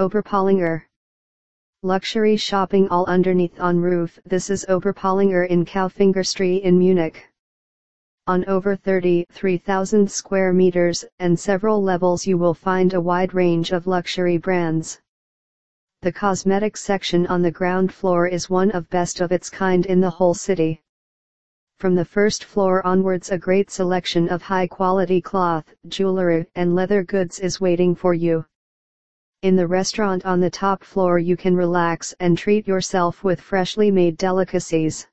Oberpollinger. Luxury shopping all underneath on roof. This is Oberpollinger in Kaufingerstraße in Munich. On over 33,000 square meters and several levels you will find a wide range of luxury brands. The cosmetics section on the ground floor is one of best of its kind in the whole city. From the first floor onwards a great selection of high-quality cloth, jewelry and leather goods is waiting for you. In the restaurant on the top floor you can relax and treat yourself with freshly made delicacies.